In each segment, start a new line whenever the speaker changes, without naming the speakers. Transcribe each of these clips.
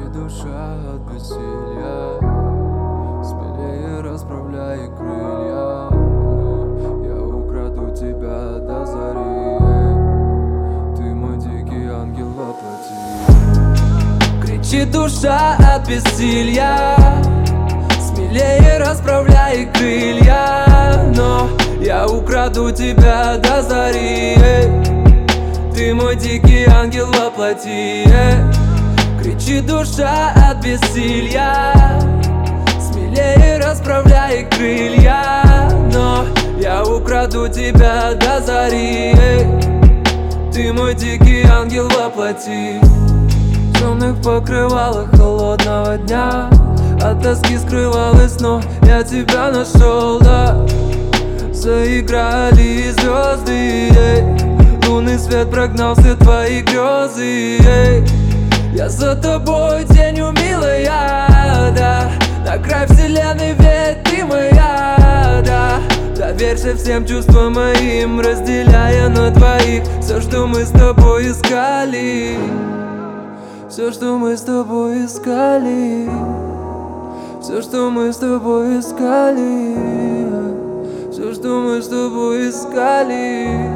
Кричит душа от бессилия, смелее расправляй крылья, но я украду тебя до зари. Ты мой дикий ангел во плоти. Кричит душа от бессилия, смелее расправляй крылья, но я украду тебя до зари. Ты мой дикий ангел во плоти. Кричит душа от бессилия, смелее расправляй крылья, но я украду тебя до зари. Ты мой дикий ангел во плоти. В темных покрывалах холодного дня от тоски скрывалась, но я тебя нашел, да. Заиграли звезды, лунный свет прогнал все твои грезы. Я за тобой, тенью милая, да. На край вселенной, ведь ты моя, да. Доверься всем чувствам моим, разделяя на двоих все, что мы с тобой искали. Все, что мы с тобой искали. Все, что мы с тобой искали. Все, что мы с тобой искали.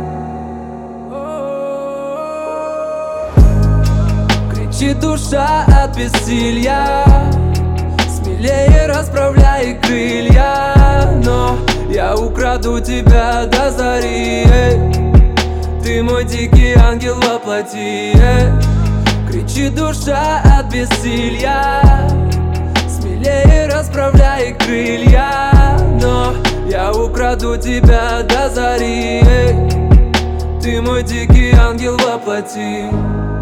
Кричит душа от бессилия, смелее расправляй крылья, но я украду тебя до зари. Ты мой дикий ангел во плоти. Кричит душа от бессилия, смелее расправляй крылья, но я украду тебя до зари. Ты мой дикий ангел во плоти.